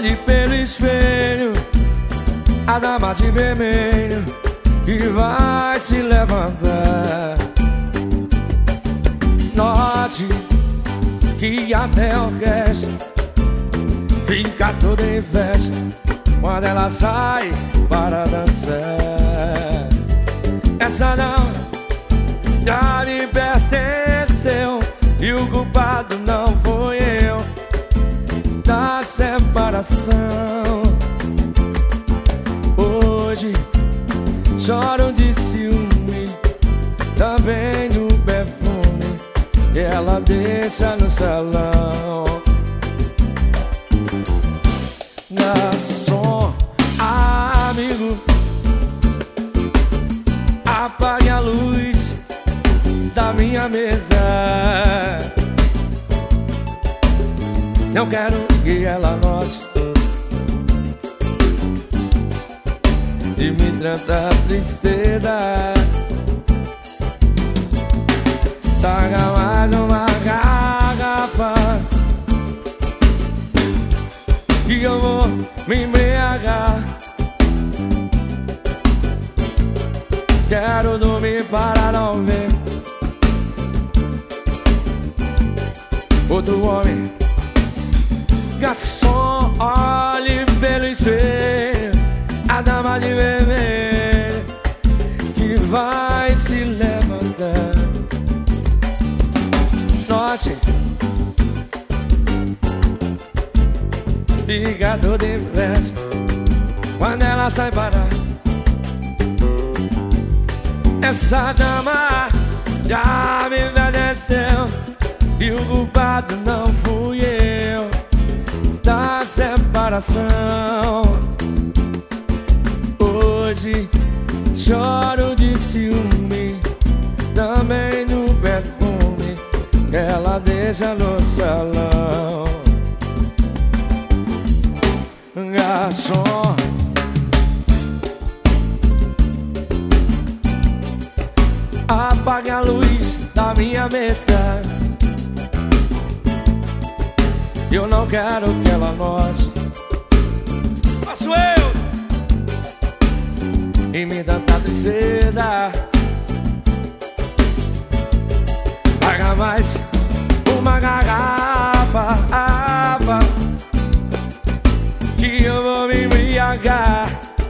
Olhe pelo espelho a dama de vermelho que vai se levantar. Note que até a orquestra fica toda em festa quando ela sai para dançar. Essa não já me pertenceu e o culpado não foi eu da separação. Hoje choro de ciúme, também no perfume que ela deixa no salão. Garçom, amigo, apague a luz da minha mesa. Não quero que ela note e me trata tristeza. Traga mais uma garrafa que eu vou me embriagar. Quero dormir para não ver outro homem. Garçom, olhe pelo espelho a dama de vermelho que vai se levantar. Note, fica toda em festa quando ela sai para. Essa dama já me envelheceu e o culpado não fui eu da separação. Hoje choro de ciúme, também no perfume que ela deixa no salão. Garçom, apague a luz da minha mesa. Eu não quero que ela note. Faço eu e me dá tanta tristeza. Paga mais uma garrafa que eu vou me embriagar.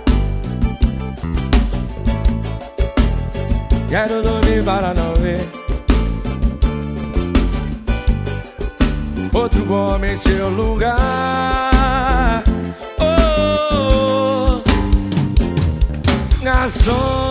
Quero dormir para não ver outro homem em seu lugar. Oh, garçom,